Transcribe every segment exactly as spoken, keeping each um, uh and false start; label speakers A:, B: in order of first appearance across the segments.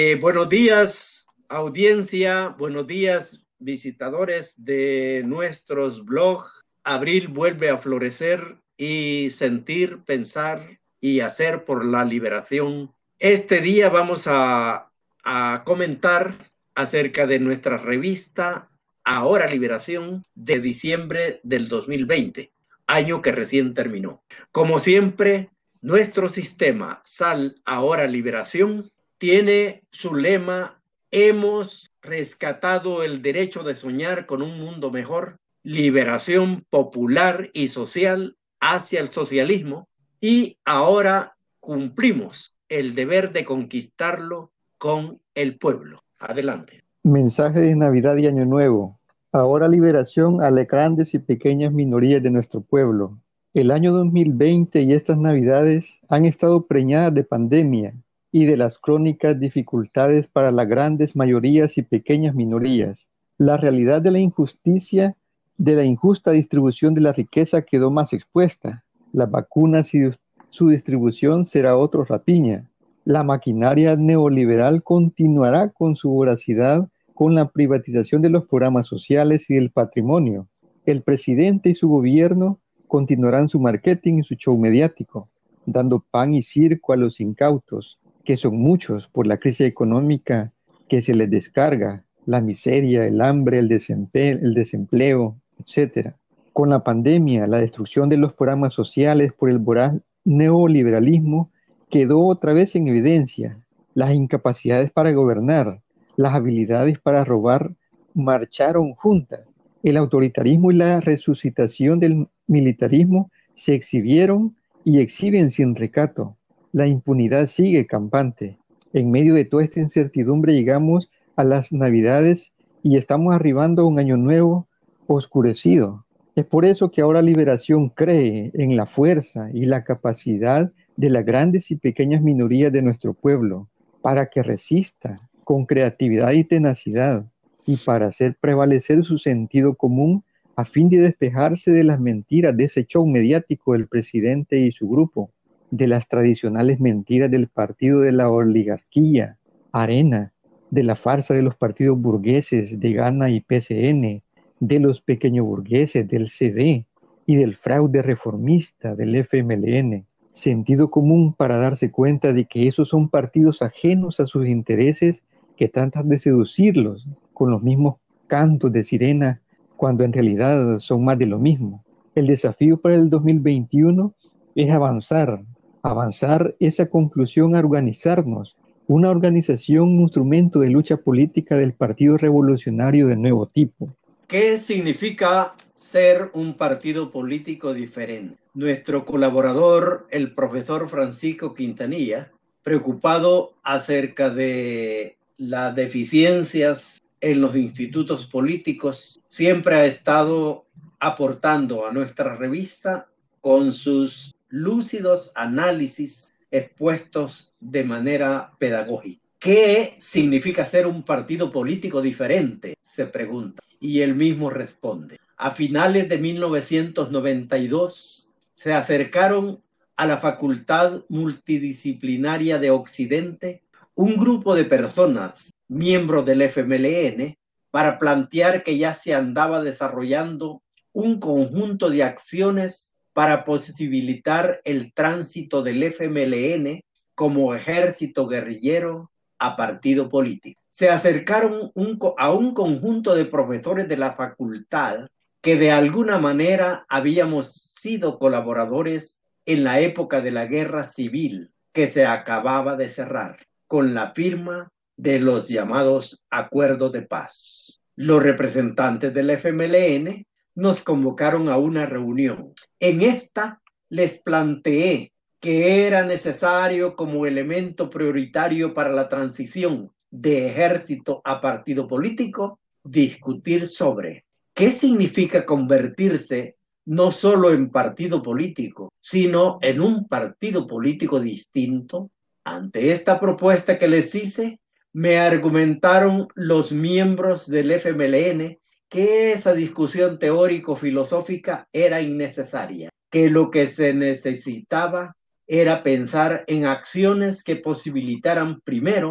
A: Eh, buenos días, audiencia, buenos días, visitadores de nuestros blogs. Abril vuelve a florecer y sentir, pensar y hacer por la liberación. Este día vamos a, a comentar acerca de nuestra revista Ahora Liberación de diciembre del dos mil veinte, año que recién terminó. Como siempre, nuestro sistema Sal Ahora Liberación tiene su lema: hemos rescatado el derecho de soñar con un mundo mejor, liberación popular y social hacia el socialismo, y ahora cumplimos el deber de conquistarlo con el pueblo. Adelante.
B: Mensaje de Navidad y Año Nuevo. Ahora liberación a las grandes y pequeñas minorías de nuestro pueblo. El año dos mil veinte y estas Navidades han estado preñadas de pandemia y de las crónicas dificultades para las grandes mayorías y pequeñas minorías. La realidad de la injusticia, de la injusta distribución de la riqueza quedó más expuesta. Las vacunas y su distribución será otra rapiña. La maquinaria neoliberal continuará con su voracidad con la privatización de los programas sociales y del patrimonio. El presidente y su gobierno continuarán su marketing y su show mediático, dando pan y circo a los incautos, que son muchos por la crisis económica que se les descarga, la miseria, el hambre, el desempleo, el desempleo, etcétera. Con la pandemia, la destrucción de los programas sociales por el voraz neoliberalismo quedó otra vez en evidencia. Las incapacidades para gobernar, las habilidades para robar marcharon juntas. El autoritarismo y la resucitación del militarismo se exhibieron y exhiben sin recato. La impunidad sigue campante. En medio de toda esta incertidumbre llegamos a las Navidades y estamos arribando a un año nuevo oscurecido. Es por eso que ahora Liberación cree en la fuerza y la capacidad de las grandes y pequeñas minorías de nuestro pueblo para que resista con creatividad y tenacidad, y para hacer prevalecer su sentido común a fin de despejarse de las mentiras de ese show mediático del presidente y su grupo, de las tradicionales mentiras del partido de la oligarquía, Arena, de la farsa de los partidos burgueses de Gana y P C N, de los pequeños burgueses del C D y del fraude reformista del F M L N. Sentido común para darse cuenta de que esos son partidos ajenos a sus intereses que tratan de seducirlos con los mismos cantos de sirena, cuando en realidad son más de lo mismo. El desafío para el dos mil veintiuno es avanzar, avanzar esa conclusión a organizarnos, una organización, un instrumento de lucha política del Partido Revolucionario de nuevo tipo.
A: ¿Qué significa ser un partido político diferente? Nuestro colaborador, el profesor Francisco Quintanilla, preocupado acerca de las deficiencias en los institutos políticos, siempre ha estado aportando a nuestra revista con sus lúcidos análisis expuestos de manera pedagógica. ¿Qué significa ser un partido político diferente?, se pregunta. Y él mismo responde: a finales de mil novecientos noventa y dos se acercaron a la Facultad Multidisciplinaria de Occidente un grupo de personas, miembros del F M L N, para plantear que ya se andaba desarrollando un conjunto de acciones para posibilitar el tránsito del F M L N como ejército guerrillero a partido político. Se acercaron un, a un conjunto de profesores de la facultad que de alguna manera habíamos sido colaboradores en la época de la guerra civil que se acababa de cerrar con la firma de los llamados acuerdos de paz. Los representantes del F M L N nos convocaron a una reunión. En esta les planteé que era necesario como elemento prioritario para la transición de ejército a partido político discutir sobre qué significa convertirse no solo en partido político, sino en un partido político distinto. Ante esta propuesta que les hice, me argumentaron los miembros del F M L N que esa discusión teórico-filosófica era innecesaria, que lo que se necesitaba era pensar en acciones que posibilitaran primero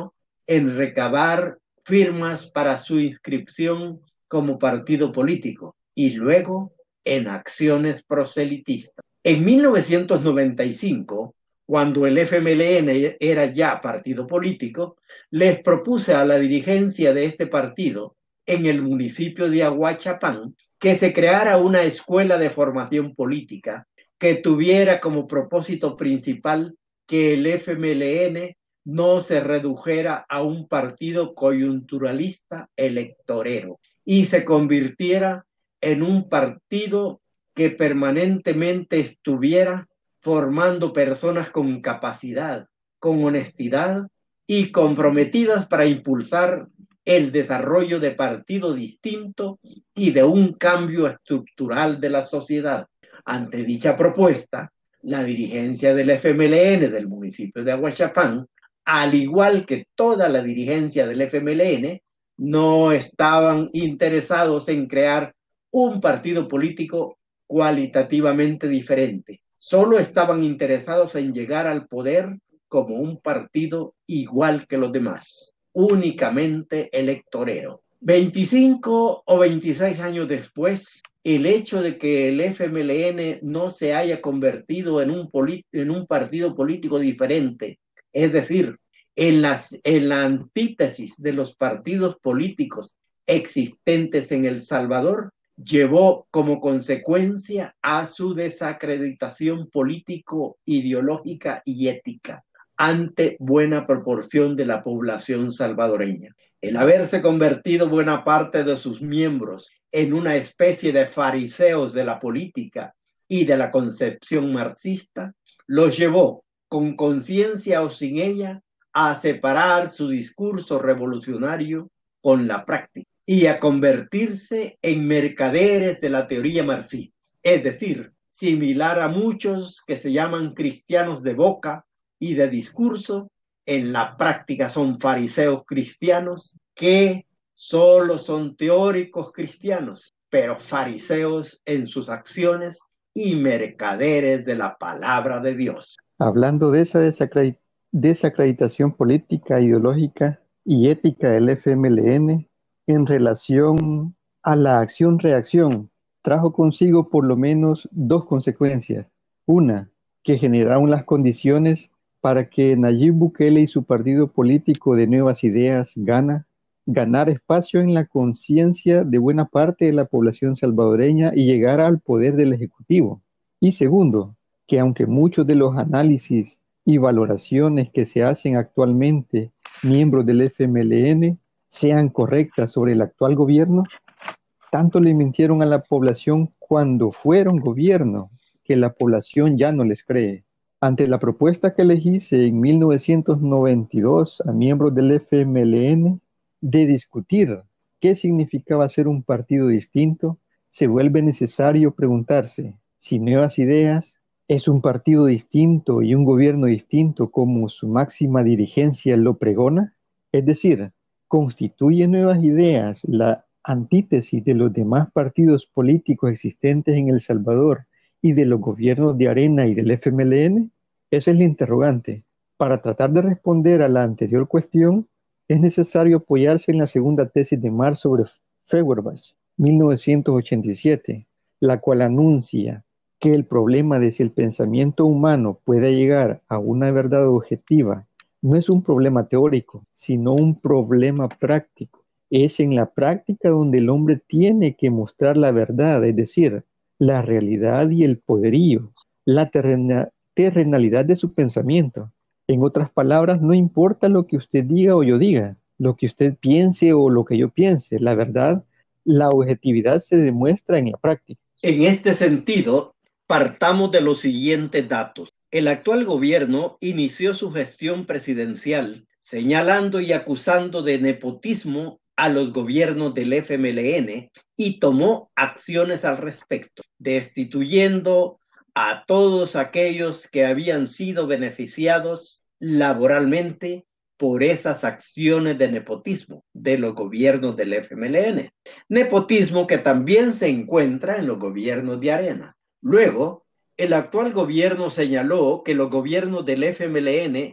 A: en recabar firmas para su inscripción como partido político y luego en acciones proselitistas. En mil novecientos noventa y cinco, cuando el F M L N era ya partido político, les propuse a la dirigencia de este partido en el municipio de Ahuachapán que se creara una escuela de formación política que tuviera como propósito principal que el F M L N no se redujera a un partido coyunturalista electorero y se convirtiera en un partido que permanentemente estuviera formando personas con capacidad, con honestidad y comprometidas para impulsar el desarrollo de partido distinto y de un cambio estructural de la sociedad. Ante dicha propuesta, la dirigencia del F M L N del municipio de Ahuachapán, al igual que toda la dirigencia del F M L N, no estaban interesados en crear un partido político cualitativamente diferente. Solo estaban interesados en llegar al poder como un partido igual que los demás, únicamente electorero. veinticinco o veintiséis años después, el hecho de que el F M L N no se haya convertido en un, en un partido político diferente, es decir, en, las, en la antítesis de los partidos políticos existentes en El Salvador, llevó como consecuencia a su desacreditación político, ideológica y ética ante buena proporción de la población salvadoreña. El haberse convertido buena parte de sus miembros en una especie de fariseos de la política y de la concepción marxista, los llevó, con conciencia o sin ella, a separar su discurso revolucionario con la práctica y a convertirse en mercaderes de la teoría marxista, es decir, similar a muchos que se llaman cristianos de boca y de discurso, en la práctica son fariseos cristianos que solo son teóricos cristianos, pero fariseos en sus acciones y mercaderes de la palabra de Dios.
B: Hablando de esa desacreditación, desacreditación política, ideológica y ética del F M L N en relación a la acción-reacción, trajo consigo por lo menos dos consecuencias. Una, que generaron las condiciones para que Nayib Bukele y su partido político de Nuevas Ideas gana, ganar espacio en la conciencia de buena parte de la población salvadoreña y llegar al poder del Ejecutivo. Y segundo, que aunque muchos de los análisis y valoraciones que se hacen actualmente miembros del F M L N sean correctas sobre el actual gobierno, tanto le mintieron a la población cuando fueron gobierno que la población ya no les cree. Ante la propuesta que les hice en mil novecientos noventa y dos a miembros del F M L N de discutir qué significaba ser un partido distinto, se vuelve necesario preguntarse si Nuevas Ideas es un partido distinto y un gobierno distinto como su máxima dirigencia lo pregona. Es decir, ¿constituye Nuevas Ideas la antítesis de los demás partidos políticos existentes en El Salvador y de los gobiernos de Arena y del F M L N? Esa es la interrogante. Para tratar de responder a la anterior cuestión, es necesario apoyarse en la segunda tesis de Marx sobre Feuerbach, mil novecientos ochenta y siete, la cual anuncia que el problema de si el pensamiento humano puede llegar a una verdad objetiva no es un problema teórico, sino un problema práctico. Es en la práctica donde el hombre tiene que mostrar la verdad, es decir, la realidad y el poderío, la terrena, terrenalidad de su pensamiento. En otras palabras, no importa lo que usted diga o yo diga, lo que usted piense o lo que yo piense, la verdad, la objetividad se demuestra en la práctica.
A: En este sentido, partamos de los siguientes datos. El actual gobierno inició su gestión presidencial señalando y acusando de nepotismo a los gobiernos del F M L N y tomó acciones al respecto, destituyendo a todos aquellos que habían sido beneficiados laboralmente por esas acciones de nepotismo de los gobiernos del F M L N. Nepotismo que también se encuentra en los gobiernos de Arena. Luego, el actual gobierno señaló que los gobiernos del F M L N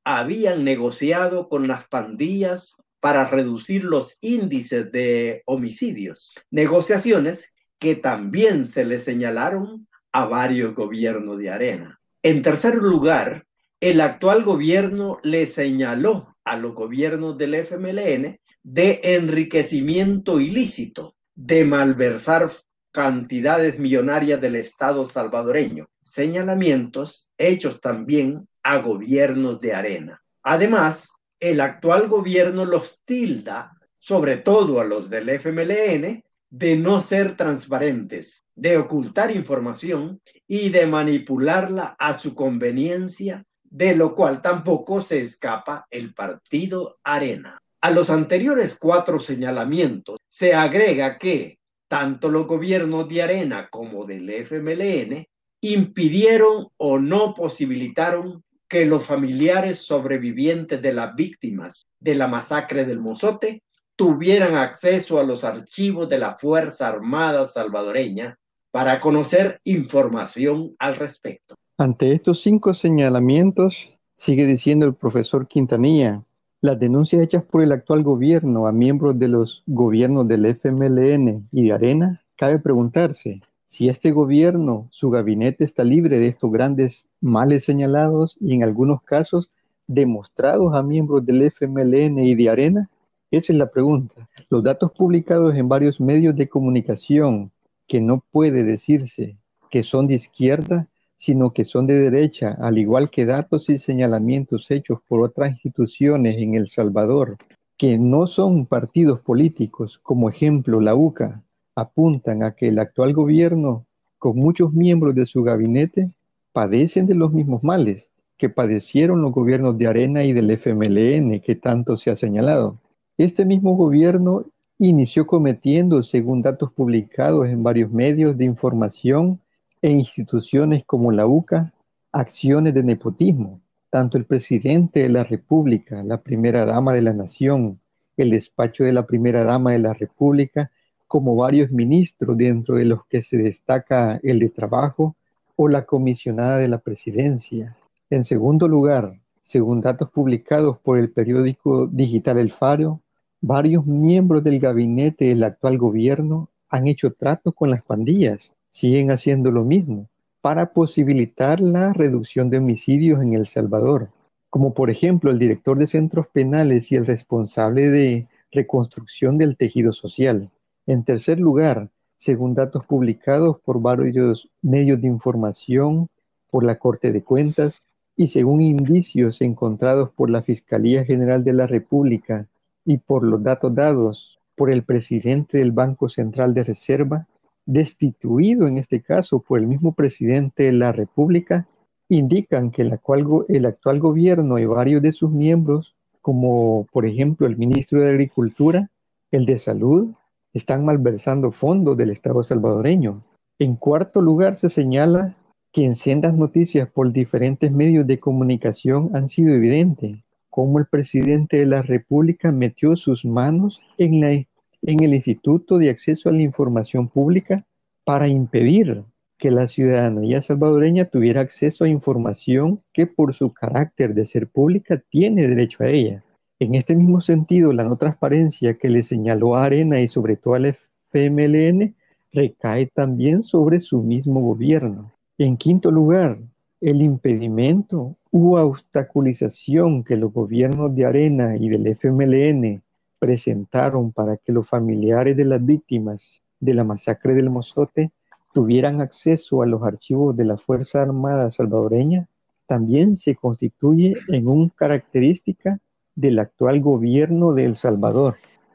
A: habían negociado con las pandillas para reducir los índices de homicidios, negociaciones que también se le señalaron a varios gobiernos de Arena. En tercer lugar, el actual gobierno le señaló a los gobiernos del F M L N de enriquecimiento ilícito, de malversar cantidades millonarias del Estado salvadoreño, señalamientos hechos también a gobiernos de Arena. Además, el actual gobierno los tilda, sobre todo a los del F M L N, de no ser transparentes, de ocultar información y de manipularla a su conveniencia, de lo cual tampoco se escapa el partido Arena. A los anteriores cuatro señalamientos se agrega que tanto los gobiernos de Arena como del F M L N impidieron o no posibilitaron que los familiares sobrevivientes de las víctimas de la masacre del Mozote tuvieran acceso a los archivos de la Fuerza Armada salvadoreña para conocer información al respecto.
B: Ante estos cinco señalamientos, sigue diciendo el profesor Quintanilla, las denuncias hechas por el actual gobierno a miembros de los gobiernos del F M L N y de Arena, cabe preguntarse si este gobierno, su gabinete está libre de estos grandes males señalados y en algunos casos demostrados a miembros del F M L N y de Arena. Esa es la pregunta. Los datos publicados en varios medios de comunicación, que no puede decirse que son de izquierda, sino que son de derecha, al igual que datos y señalamientos hechos por otras instituciones en El Salvador, que no son partidos políticos, como ejemplo la U C A, apuntan a que el actual gobierno, con muchos miembros de su gabinete, padecen de los mismos males que padecieron los gobiernos de Arena y del F M L N, que tanto se ha señalado. Este mismo gobierno inició cometiendo, según datos publicados en varios medios de información e instituciones como la U C A, acciones de nepotismo. Tanto el presidente de la República, la primera dama de la Nación, el despacho de la primera dama de la República, como varios ministros, dentro de los que se destaca el de Trabajo o la comisionada de la Presidencia. En segundo lugar, según datos publicados por el periódico digital El Faro, varios miembros del gabinete del actual gobierno han hecho tratos con las pandillas, siguen haciendo lo mismo, para posibilitar la reducción de homicidios en El Salvador, como por ejemplo el director de centros penales y el responsable de reconstrucción del tejido social. En tercer lugar, según datos publicados por varios medios de información, por la Corte de Cuentas y según indicios encontrados por la Fiscalía General de la República y por los datos dados por el presidente del Banco Central de Reserva, destituido en este caso por el mismo presidente de la República, indican que el actual, el actual gobierno y varios de sus miembros, como por ejemplo el ministro de Agricultura, el de Salud, están malversando fondos del Estado salvadoreño. En cuarto lugar, se señala que en sendas noticias por diferentes medios de comunicación han sido evidentes cómo el presidente de la República metió sus manos en, la, en el Instituto de Acceso a la Información Pública para impedir que la ciudadanía salvadoreña tuviera acceso a información que por su carácter de ser pública tiene derecho a ella. En este mismo sentido, la no transparencia que le señaló a Arena y sobre todo al F M L N recae también sobre su mismo gobierno. En quinto lugar, el impedimento u obstaculización que los gobiernos de Arena y del F M L N presentaron para que los familiares de las víctimas de la masacre del Mozote tuvieran acceso a los archivos de la Fuerza Armada salvadoreña, también se constituye en una característica del actual gobierno de El Salvador.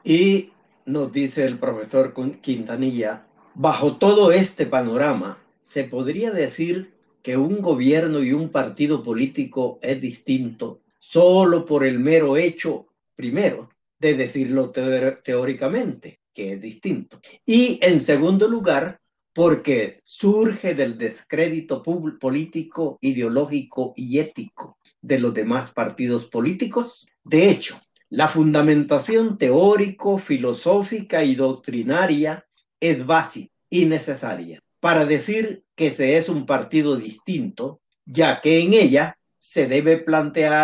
A: Y nos dice el profesor Quintanilla, bajo todo este panorama, se podría decir que un gobierno y un partido político es distinto solo por el mero hecho, primero, de decirlo teor- teóricamente, que es distinto. Y en segundo lugar, porque surge del descrédito político, ideológico y ético de los demás partidos políticos. De hecho, la fundamentación teórico, filosófica y doctrinaria es básica y necesaria para decir que se es un partido distinto, ya que en ella se debe plantear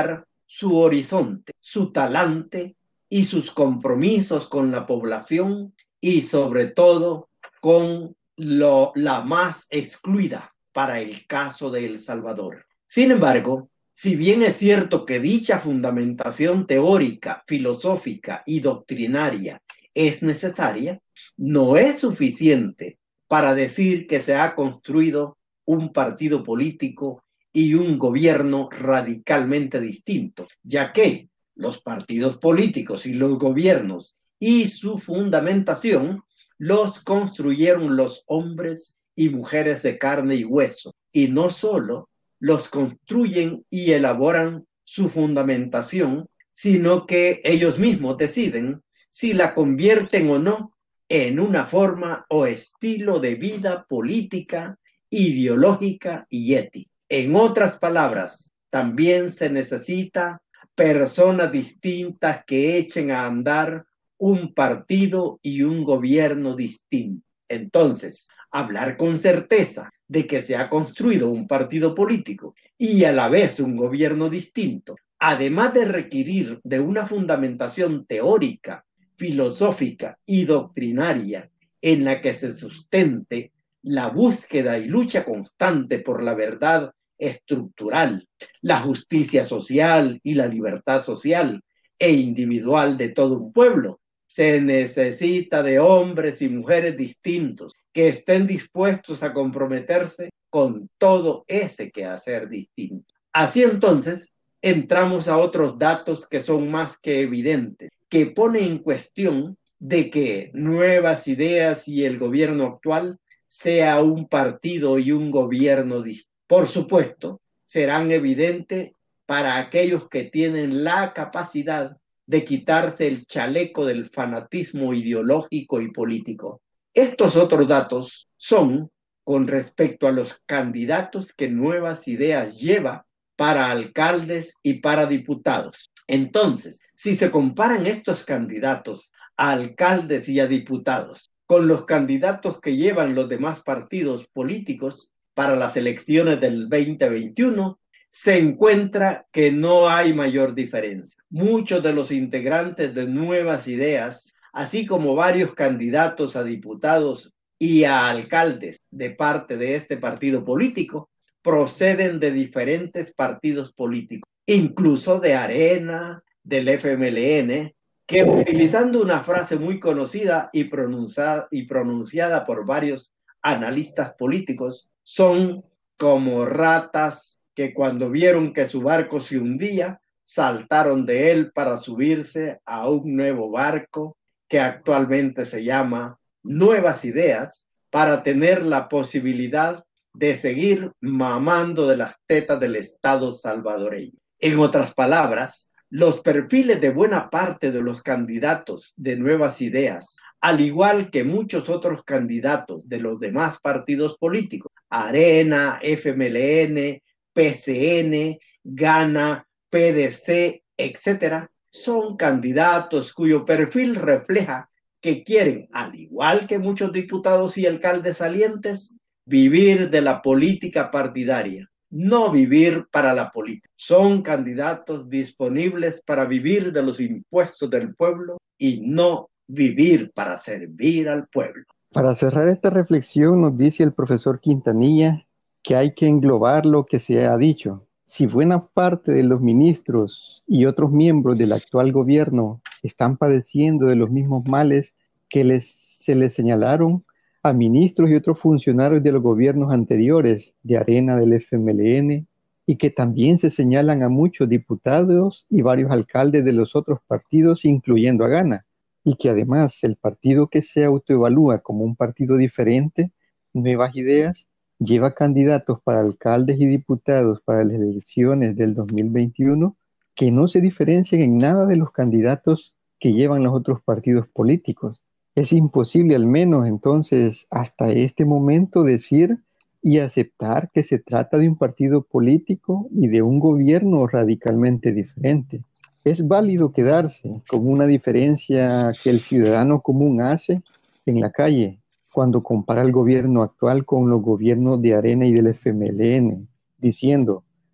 A: su horizonte, su talante y sus compromisos con la población y sobre todo con lo, la más excluida para el caso de El Salvador. Sin embargo, si bien es cierto que dicha fundamentación teórica, filosófica y doctrinaria es necesaria, no es suficiente para decir que se ha construido un partido político y un gobierno radicalmente distinto, ya que los partidos políticos y los gobiernos y su fundamentación los construyeron los hombres y mujeres de carne y hueso, y no solo los construyen y elaboran su fundamentación, sino que ellos mismos deciden si la convierten o no en una forma o estilo de vida política, ideológica y ética. En otras palabras, también se necesita personas distintas que echen a andar un partido y un gobierno distinto. Entonces, hablar con certeza de que se ha construido un partido político y a la vez un gobierno distinto, además de requerir de una fundamentación teórica, filosófica y doctrinaria en la que se sustente la búsqueda y lucha constante por la verdad estructural, la justicia social y la libertad social e individual de todo un pueblo. Se necesita de hombres y mujeres distintos que estén dispuestos a comprometerse con todo ese quehacer distinto. Así entonces, entramos a otros datos que son más que evidentes, que ponen en cuestión de que Nuevas Ideas y el gobierno actual sea un partido y un gobierno distinto. Por supuesto, serán evidentes para aquellos que tienen la capacidad de quitarse el chaleco del fanatismo ideológico y político. Estos otros datos son con respecto a los candidatos que Nuevas Ideas lleva para alcaldes y para diputados. Entonces, si se comparan estos candidatos a alcaldes y a diputados con los candidatos que llevan los demás partidos políticos para las elecciones del veinte veintiuno, se encuentra que no hay mayor diferencia. Muchos de los integrantes de Nuevas Ideas, así como varios candidatos a diputados y a alcaldes de parte de este partido político, proceden de diferentes partidos políticos, incluso de Arena, del F M L N, que utilizando una frase muy conocida y pronunciada, y pronunciada por varios analistas políticos, son como ratas que cuando vieron que su barco se hundía, saltaron de él para subirse a un nuevo barco que actualmente se llama Nuevas Ideas, para tener la posibilidad de seguir mamando de las tetas del Estado salvadoreño. En otras palabras, los perfiles de buena parte de los candidatos de Nuevas Ideas, al igual que muchos otros candidatos de los demás partidos políticos, Arena, F M L N, P C N, Gana, P D C, etcétera, son candidatos cuyo perfil refleja que quieren, al igual que muchos diputados y alcaldes salientes, vivir de la política partidaria, no vivir para la política. Son candidatos disponibles para vivir de los impuestos del pueblo y no vivir para servir al pueblo.
B: Para cerrar esta reflexión, nos dice el profesor Quintanilla que hay que englobar lo que se ha dicho. Si buena parte de los ministros y otros miembros del actual gobierno están padeciendo de los mismos males que les, se les señalaron a ministros y otros funcionarios de los gobiernos anteriores, de Arena, del F M L N, y que también se señalan a muchos diputados y varios alcaldes de los otros partidos, incluyendo a Gana, y que además el partido que se autoevalúa como un partido diferente, Nuevas Ideas, lleva candidatos para alcaldes y diputados para las elecciones del dos mil veintiuno que no se diferencian en nada de los candidatos que llevan los otros partidos políticos. Es imposible, al menos entonces, hasta este momento, decir y aceptar que se trata de un partido político y de un gobierno radicalmente diferente. Es válido quedarse con una diferencia que el ciudadano común hace en la calle cuando compara el gobierno actual con los gobiernos de Arena y del F M L N, diciendo,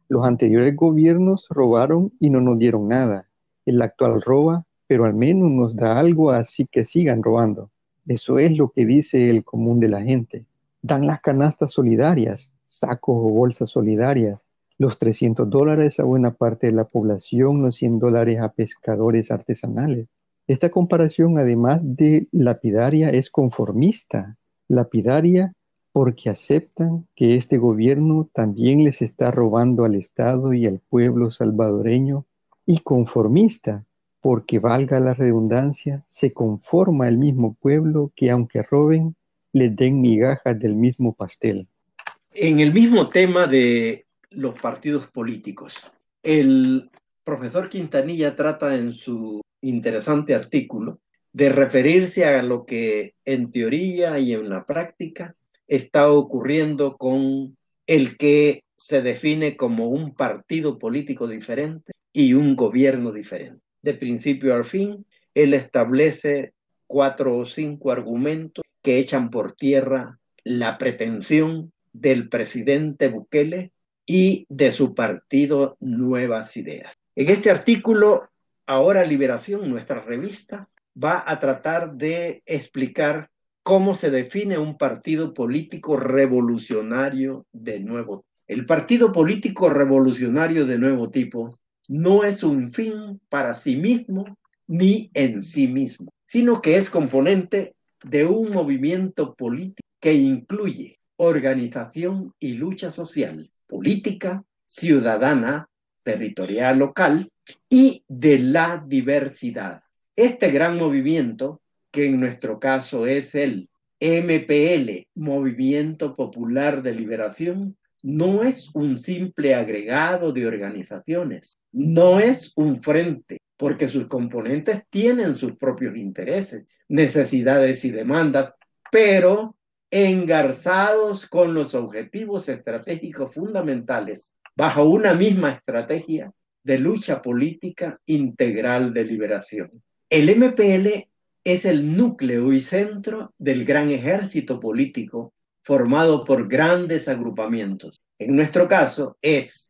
B: Los anteriores gobiernos robaron y no nos dieron nada. El actual roba, pero al menos nos da algo, así que sigan robando. Eso es lo que dice el común de la gente. Dan las canastas solidarias, sacos o bolsas solidarias, los trescientos dólares a buena parte de la población, los cien dólares a pescadores artesanales. Esta comparación, además de lapidaria, es conformista. Lapidaria porque aceptan que este gobierno también les está robando al Estado y al pueblo salvadoreño, y conformista porque, valga la redundancia, se conforma el mismo pueblo que, aunque roben, les den migajas del mismo pastel.
A: En el mismo tema de los partidos políticos, el profesor Quintanilla trata en su interesante artículo de referirse a lo que en teoría y en la práctica está ocurriendo con el que se define como un partido político diferente y un gobierno diferente. De principio al fin, él establece cuatro o cinco argumentos que echan por tierra la pretensión del presidente Bukele y de su partido Nuevas Ideas. En este artículo, Ahora Liberación, nuestra revista, va a tratar de explicar cómo se define un partido político revolucionario de nuevo tipo. El partido político revolucionario de nuevo tipo no es un fin para sí mismo ni en sí mismo, sino que es componente de un movimiento político que incluye organización y lucha social, política, ciudadana, territorial, local y de la diversidad. Este gran movimiento, que en nuestro caso es el M P L, Movimiento Popular de Liberación, no es un simple agregado de organizaciones, no es un frente, porque sus componentes tienen sus propios intereses, necesidades y demandas, pero engarzados con los objetivos estratégicos fundamentales bajo una misma estrategia de lucha política integral de liberación. El M P L es el núcleo y centro del gran ejército político formado por grandes agrupamientos. En nuestro caso es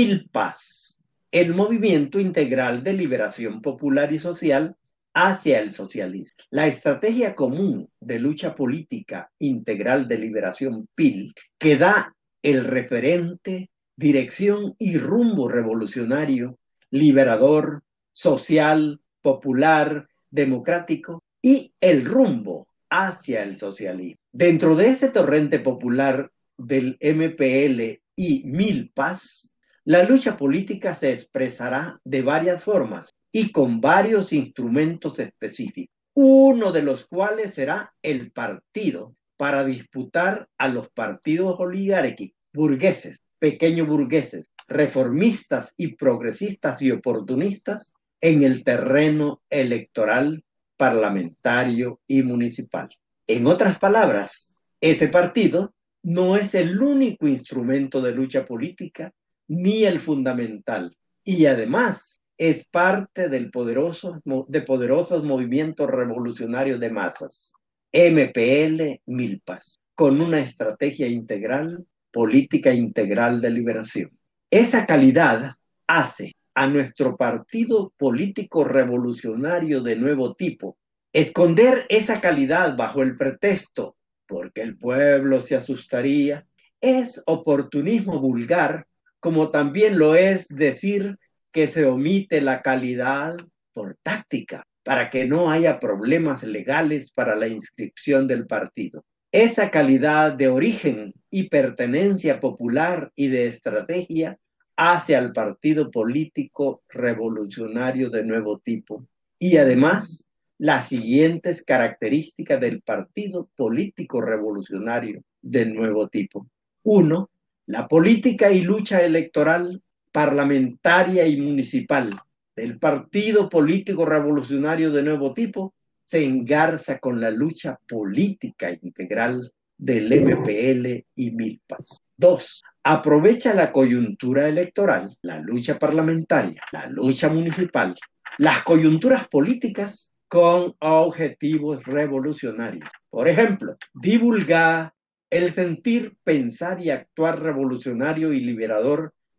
A: Milpas, el movimiento integral de liberación popular y social hacia el socialismo. La estrategia común de lucha política integral de liberación P I L, que da el referente, dirección y rumbo revolucionario, liberador, social, popular, democrático y el rumbo hacia el socialismo. Dentro de este torrente popular del M P L y Milpas, la lucha política se expresará de varias formas y con varios instrumentos específicos, uno de los cuales será el partido para disputar a los partidos oligárquicos, burgueses, pequeños burgueses, reformistas y progresistas y oportunistas en el terreno electoral, parlamentario y municipal. En otras palabras, ese partido no es el único instrumento de lucha política ni el fundamental, y además es parte del poderoso, de poderosos movimientos revolucionarios de masas, M P L Milpas, con una estrategia integral, política integral de liberación. Esa calidad hace a nuestro partido político revolucionario de nuevo tipo esconder esa calidad bajo el pretexto, porque el pueblo se asustaría, es oportunismo vulgar, como también lo es decir que se omite la calidad por táctica, para que no haya problemas legales para la inscripción del partido. Esa calidad de origen y pertenencia popular y de estrategia hace al partido político revolucionario de nuevo tipo. Y además, las siguientes características del partido político revolucionario de nuevo tipo. Uno, la política y lucha electoral parlamentaria y municipal del partido político revolucionario de nuevo tipo se engarza con la lucha política integral del M P L y Milpas. Dos, aprovecha la coyuntura electoral, la lucha parlamentaria, la lucha municipal, las coyunturas políticas con objetivos revolucionarios. Por ejemplo, divulgar el sentir, pensar y actuar revolucionario y liberador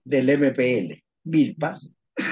A: del M P L, Milpas,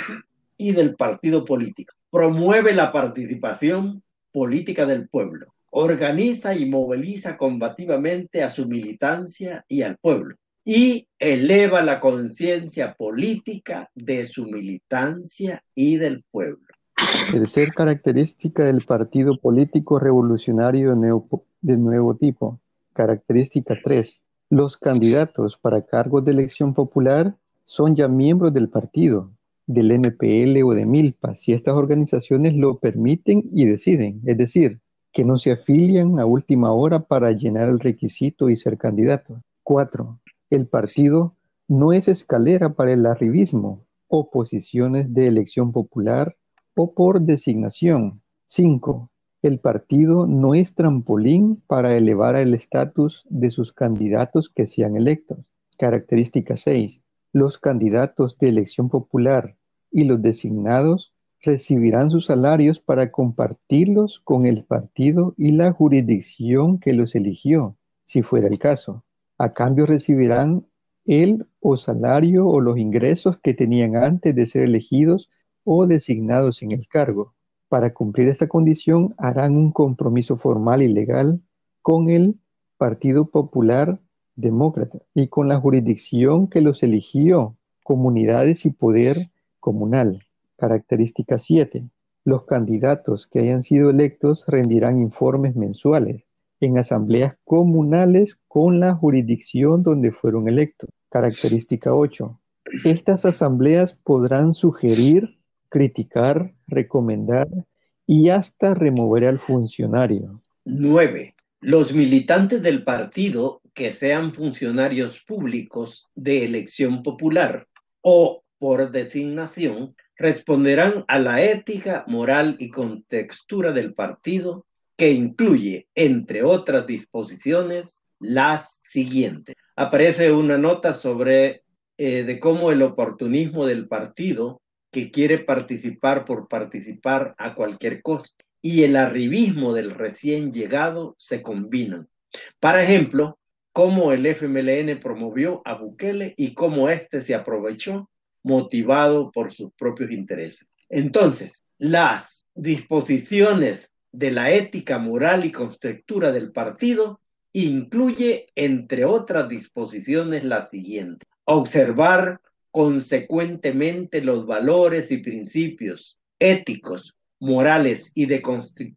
A: y del partido político. Promueve la participación política del pueblo. Organiza y moviliza combativamente a su militancia y al pueblo. Y eleva la conciencia política de su militancia y del pueblo.
B: Tercer característica del partido político revolucionario de nuevo, de nuevo tipo. Característica tres. Los candidatos para cargos de elección popular son ya miembros del partido, del M P L o de Milpas, si estas organizaciones lo permiten y deciden, es decir, que no se afilian a última hora para llenar el requisito y ser candidatos. Cuatro. El partido no es escalera para el arribismo o posiciones de elección popular o por designación. Cinco. El partido no es trampolín para elevar el estatus de sus candidatos que sean electos. Característica seis. Los candidatos de elección popular y los designados recibirán sus salarios para compartirlos con el partido y la jurisdicción que los eligió, si fuera el caso. A cambio recibirán el o salario o los ingresos que tenían antes de ser elegidos o designados en el cargo. Para cumplir esta condición harán un compromiso formal y legal con el Partido Popular Demócrata y con la jurisdicción que los eligió, comunidades y poder comunal. Característica siete. Los candidatos que hayan sido electos rendirán informes mensuales en asambleas comunales con la jurisdicción donde fueron electos. Característica ocho. Estas asambleas podrán sugerir, criticar, recomendar y hasta remover al funcionario.
A: nueve. Los militantes del partido que sean funcionarios públicos de elección popular o por designación responderán a la ética, moral y contextura del partido, que incluye, entre otras disposiciones, las siguientes. Aparece una nota sobre eh, de cómo el oportunismo del partido que quiere participar por participar a cualquier costo y el arribismo del recién llegado se combinan. Por ejemplo, cómo el F M L N promovió a Bukele y cómo éste se aprovechó motivado por sus propios intereses. Entonces, las disposiciones de la ética, moral y contextura del partido incluye, entre otras disposiciones, la siguiente: observar consecuentemente los valores y principios éticos, morales y de,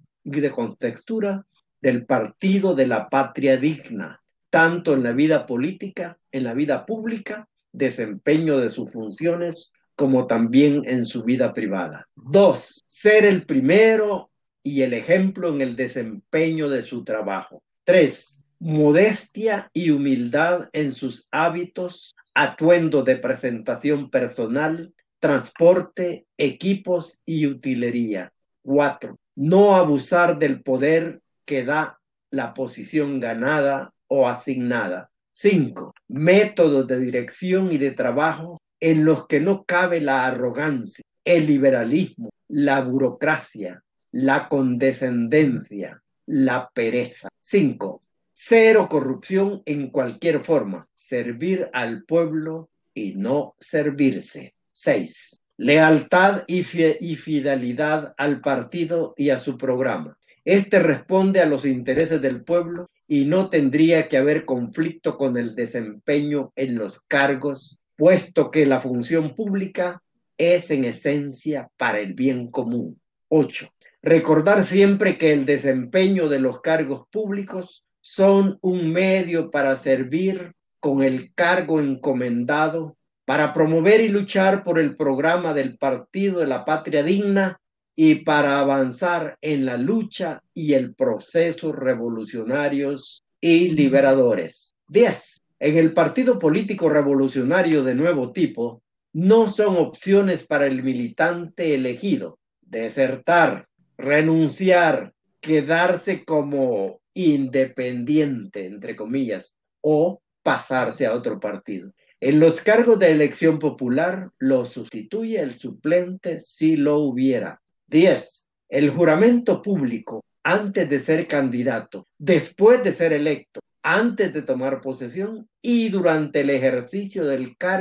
A: y de contextura del partido de la patria digna, tanto en la vida política, en la vida pública, desempeño de sus funciones, como también en su vida privada. Dos, ser el primero y el ejemplo en el desempeño de su trabajo. Tres, modestia y humildad en sus hábitos, atuendo de presentación personal, transporte, equipos y utilería. Cuatro, no abusar del poder que da la posición ganada o asignada. Cinco, métodos de dirección y de trabajo en los que no cabe la arrogancia, el liberalismo, la burocracia, la condescendencia, la pereza. Cinco, cero corrupción en cualquier forma, servir al pueblo y no servirse. Seis, lealtad y, y fidelidad al partido y a su programa. Este responde a los intereses del pueblo y no tendría que haber conflicto con el desempeño en los cargos, puesto que la función pública es en esencia para el bien común. Ocho, recordar siempre que el desempeño de los cargos públicos son un medio para servir con el cargo encomendado, para promover y luchar por el programa del Partido de la Patria Digna y para avanzar en la lucha y el proceso revolucionarios y liberadores. Diez. En el partido político revolucionario de nuevo tipo, no son opciones para el militante elegido desertar, renunciar, quedarse como independiente, entre comillas, o pasarse a otro partido. En los cargos de elección popular, lo sustituye el suplente si lo hubiera. diez. El juramento público antes de ser candidato, después de ser electo, antes de tomar posesión y durante el ejercicio del cargo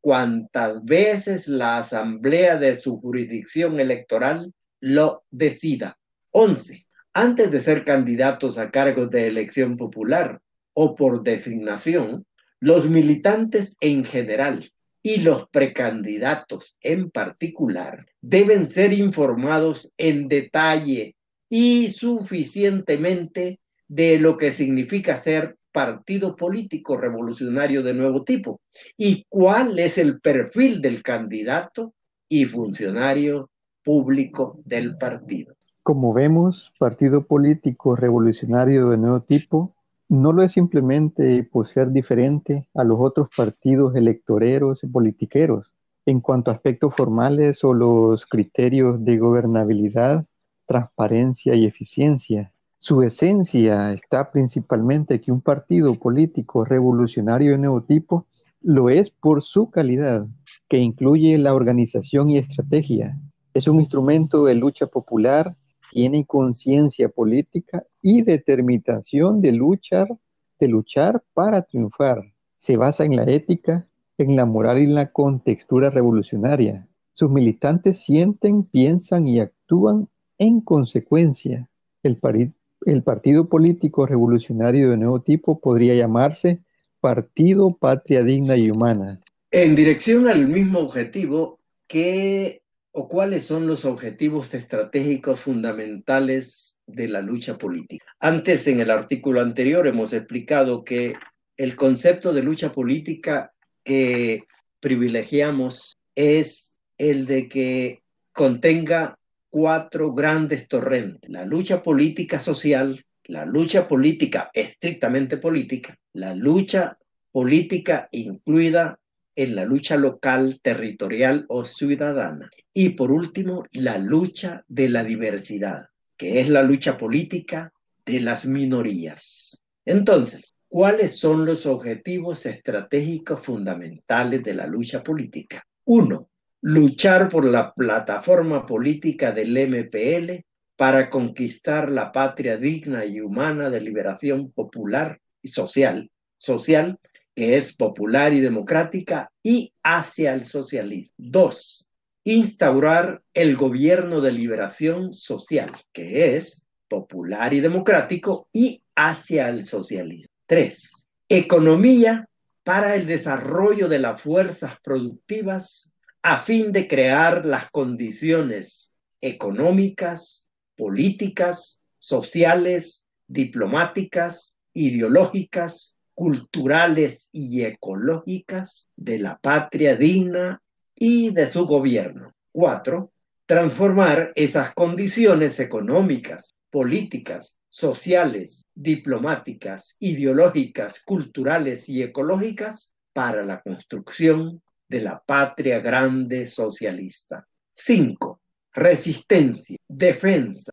A: cuantas veces la asamblea de su jurisdicción electoral lo decida. once. Antes de ser candidatos a cargos de elección popular o por designación, los militantes en general y los precandidatos en particular deben ser informados en detalle y suficientemente de lo que significa ser partido político revolucionario de nuevo tipo y cuál es el perfil del candidato y funcionario público del partido.
B: Como vemos, partido político revolucionario de nuevo tipo no lo es simplemente por ser diferente a los otros partidos electoreros y politiqueros en cuanto a aspectos formales o los criterios de gobernabilidad, transparencia y eficiencia. Su esencia está principalmente que un partido político revolucionario de nuevo tipo lo es por su calidad, que incluye la organización y estrategia. Es un instrumento de lucha popular, tiene conciencia política y determinación de luchar, de luchar para triunfar. Se basa en la ética, en la moral y en la contextura revolucionaria. Sus militantes sienten, piensan y actúan en consecuencia. El, pari- el Partido Político Revolucionario de nuevo tipo podría llamarse Partido Patria Digna y Humana.
A: En dirección al mismo objetivo, ¿qué o cuáles son los objetivos estratégicos fundamentales de la lucha política? Antes, en el artículo anterior, hemos explicado que el concepto de lucha política que privilegiamos es el de que contenga cuatro grandes torrentes: la lucha política social, la lucha política estrictamente política, la lucha política incluida en la lucha local, territorial o ciudadana. Y por último, la lucha de la diversidad, que es la lucha política de las minorías. Entonces, ¿cuáles son los objetivos estratégicos fundamentales de la lucha política? Uno, luchar por la plataforma política del M P L para conquistar la patria digna y humana de liberación popular y social, social que es popular y democrática, y hacia el socialismo. Dos, instaurar el gobierno de liberación social, que es popular y democrático, y hacia el socialismo. Tres, economía para el desarrollo de las fuerzas productivas a fin de crear las condiciones económicas, políticas, sociales, diplomáticas, ideológicas, culturales y ecológicas de la patria digna y de su gobierno. Cuatro, transformar esas condiciones económicas, políticas, sociales, diplomáticas, ideológicas, culturales y ecológicas para la construcción de la patria grande socialista. Cinco, resistencia, defensa,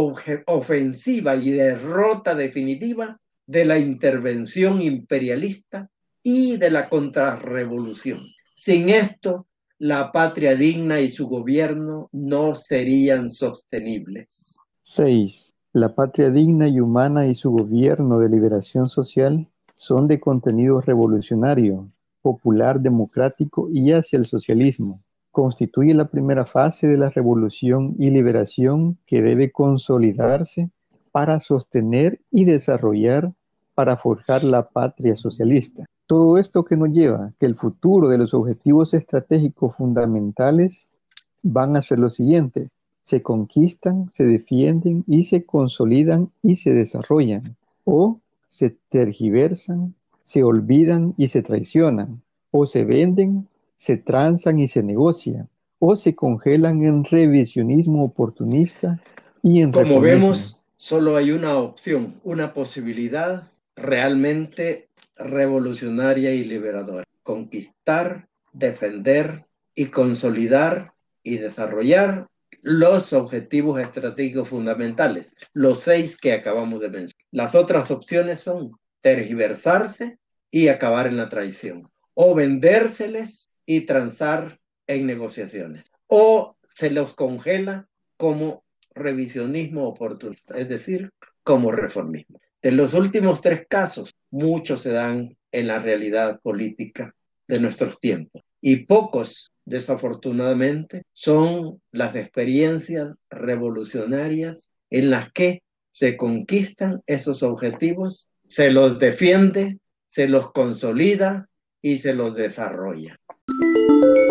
A: ofensiva y derrota definitiva de la intervención imperialista y de la contrarrevolución. Sin esto, la patria digna y su gobierno no serían sostenibles.
B: seis. La patria digna y humana y su gobierno de liberación social son de contenido revolucionario, popular, democrático y hacia el socialismo. Constituye la primera fase de la revolución y liberación que debe consolidarse para sostener y desarrollar, para forjar la patria socialista. Todo esto que nos lleva que el futuro de los objetivos estratégicos fundamentales van a ser lo siguiente: se conquistan, se defienden y se consolidan y se desarrollan, o se tergiversan, se olvidan y se traicionan, o se venden, se transan y se negocian, o se congelan en revisionismo oportunista y en
A: Como
B: reformismo.
A: vemos, solo hay una opción, una posibilidad realmente revolucionaria y liberadora: conquistar, defender y consolidar y desarrollar los objetivos estratégicos fundamentales, los seis que acabamos de mencionar. Las otras opciones son tergiversarse y acabar en la traición, o vendérseles y transar en negociaciones, o se los congela como revisionismo oportunista, es decir, como reformismo. De los últimos tres casos, muchos se dan en la realidad política de nuestros tiempos. y pocos, desafortunadamente, son las experiencias revolucionarias en las que se conquistan esos objetivos, se los defiende, se los consolida y se los desarrolla.